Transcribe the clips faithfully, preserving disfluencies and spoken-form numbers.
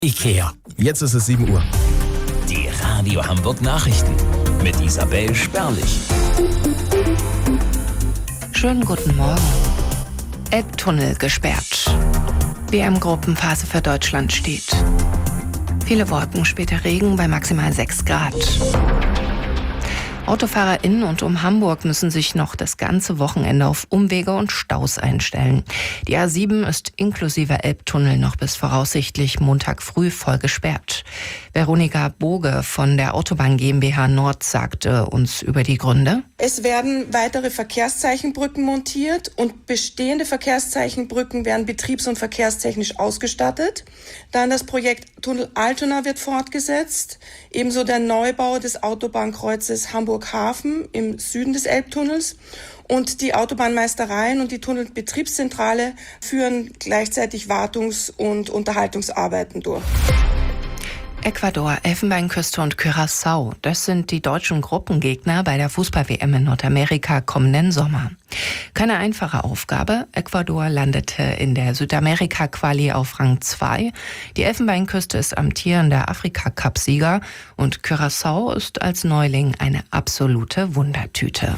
IKEA. Jetzt ist es sieben Uhr. Die Radio Hamburg Nachrichten mit Isabel Sperlich. Schönen guten Morgen. Elbtunnel gesperrt. W M-Gruppenphase für Deutschland steht. Viele Wolken, später Regen bei maximal sechs Grad. Autofahrer in und um Hamburg müssen sich noch das ganze Wochenende auf Umwege und Staus einstellen. Die A sieben ist inklusive Elbtunnel noch bis voraussichtlich Montag früh voll gesperrt. Veronika Boge von der Autobahn GmbH Nord sagte uns über die Gründe. Es werden weitere Verkehrszeichenbrücken montiert und bestehende Verkehrszeichenbrücken werden betriebs- und verkehrstechnisch ausgestattet. Dann das Projekt Tunnel Altona wird fortgesetzt, ebenso der Neubau des Autobahnkreuzes Hamburg-Hafen im Süden des Elbtunnels. Und die Autobahnmeistereien und die Tunnelbetriebszentrale führen gleichzeitig Wartungs- und Unterhaltungsarbeiten durch. Ecuador, Elfenbeinküste und Curaçao, das sind die deutschen Gruppengegner bei der Fußball-W M in Nordamerika kommenden Sommer. Keine einfache Aufgabe. Ecuador landete in der Südamerika-Quali auf Rang zwei. Die Elfenbeinküste ist amtierender Afrika-Cup-Sieger und Curaçao ist als Neuling eine absolute Wundertüte.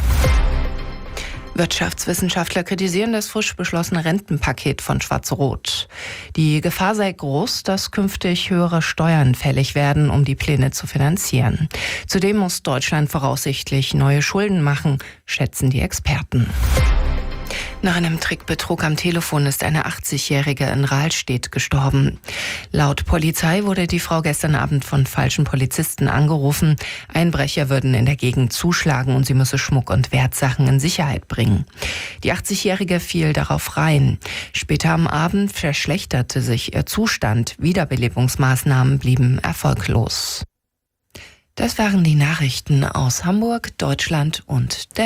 Wirtschaftswissenschaftler kritisieren das frisch beschlossene Rentenpaket von Schwarz-Rot. Die Gefahr sei groß, dass künftig höhere Steuern fällig werden, um die Pläne zu finanzieren. Zudem muss Deutschland voraussichtlich neue Schulden machen, schätzen die Experten. Nach einem Trickbetrug am Telefon ist eine achtzigjährige in Rahlstedt gestorben. Laut Polizei wurde die Frau gestern Abend von falschen Polizisten angerufen. Einbrecher würden in der Gegend zuschlagen und sie müsse Schmuck und Wertsachen in Sicherheit bringen. Die achtzigjährige fiel darauf rein. Später am Abend verschlechterte sich ihr Zustand. Wiederbelebungsmaßnahmen blieben erfolglos. Das waren die Nachrichten aus Hamburg, Deutschland und der